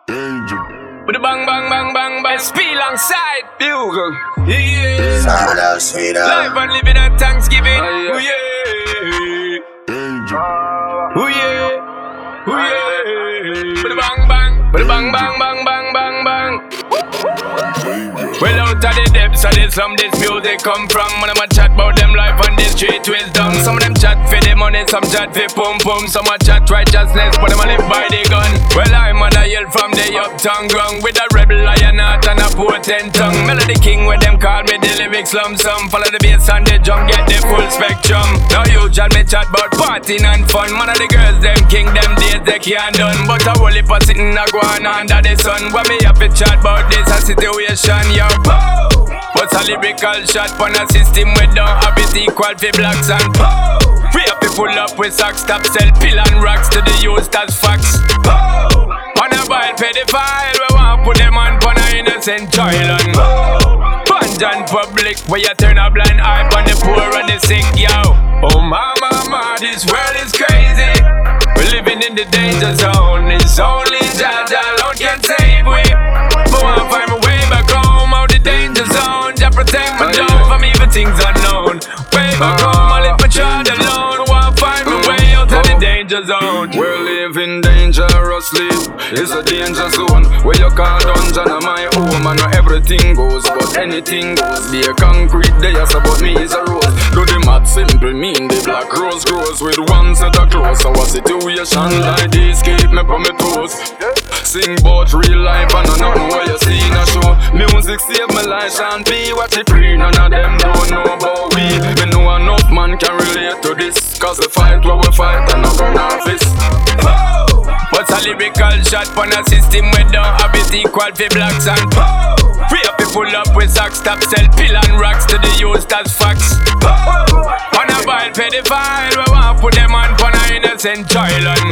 Angel. With the bang bang bang bang bang. SP alongside Bugle. Sweet Yeah. sweet Life and living at Thanksgiving. Oh yeah. Angel. Oh yeah. Oh yeah. With the bang bang. With the bang bang bang bang bang bang. Well, out of the depths of the slum, this music come from. When I'm a chat about them life on the street wisdom. Some of them chat for the money, some chat for pum pum. Some a chat righteousness, but them a live by the gun. Well, I'm on a hill from the uptown ground with a rebel lion heart and a potent tongue. Melody king, where them call me the lyrics lump sum. Follow the bass and the drum, get the full spectrum. Now usual me chat about partying and fun. Man of the girls, them king, them days they can't done. But a whole heap of sitting a go on under the sun. When me have to chat about this a situation, yo. What's a lyrical shot on a system we don't have it equal for blacks and we have to pull up with socks, stop sell pill and rocks to the youth as facts. On a bile pedophile, we want put them on a innocent child and Banjan public, where you turn a blind eye on the poor and the sick, yo. Oh mama, this world is crazy. We're living in the danger zone. It's only Jah alone can save we. But I find my way back home out the danger zone. Jah protect my dome from evil things unknown. Way back home, I leave my child alone. I find my way out of the danger zone. We're living dangerously. It's a danger zone where you call dungeon of my home. And where everything goes, but anything goes. Be a concrete day, but me is a rose. Do the math simple, mean the black rose grows with one set of clothes. So a situation like this keep me on my toes. Sing about real life and nothing where you see in a show. Music save my life, Sean P. What it free, none of them don't know about we. Me know enough man can relate to this. Cause the fight where we fight and not run our fist. What's a lyrical shot on a system we don't have it equal for blacks and we have to pull up with socks, stop sell pill and rocks to the youth as facts. On a bile pedophile, we want put them on a innocent child and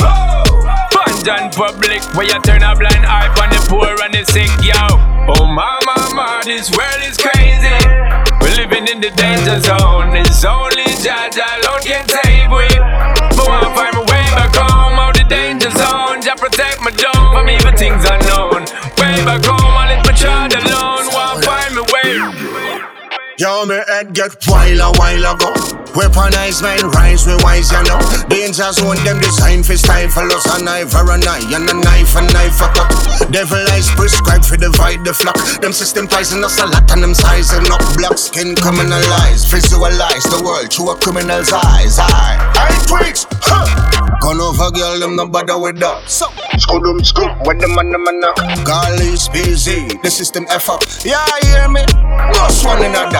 Banjan public, where you turn a blind eye on the poor and the sick, yo. Oh mama, this world is crazy. We're living in the danger zone. It's only Jah alone can save we. But I find my way back home out the danger zone. Jah protect my dome from evil things unknown. Way back home, I let my child alone. I find my way. Yo, me head get wild a while ago. Weaponized men rise with wise, you know. Danger zone, them design for stifle us. A knife or a knife, and a knife a cut. Devil eyes prescribed for divide the flock. Them system poison us a lot and them sizing up. Black skin criminalized, visualize the world through a criminal's eyes. I tweaks, huh. Gone over girl, them no bother with that. So, skudum scoop, with the man, Garlic busy, the system F up. Yeah, hear me? No one in a that.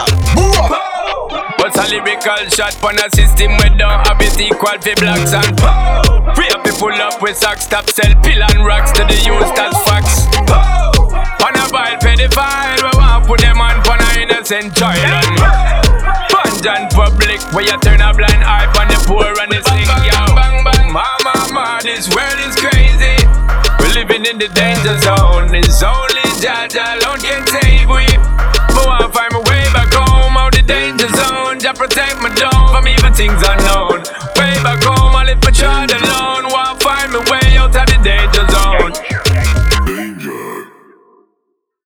What's a lyrical shot on a system we don't have it equal for blacks and we have to pull up with socks, stop sell pill and rocks to the youth as facts. On a bile pedophile, we want put them on a innocent child and Banjan public, where you turn a blind eye on the poor and the sick, yo. Mama, this world is crazy. We're living in the danger zone. It's only Jah alone can save we. But I find my way back home out the danger zone. Jah protect my dome from evil things unknown.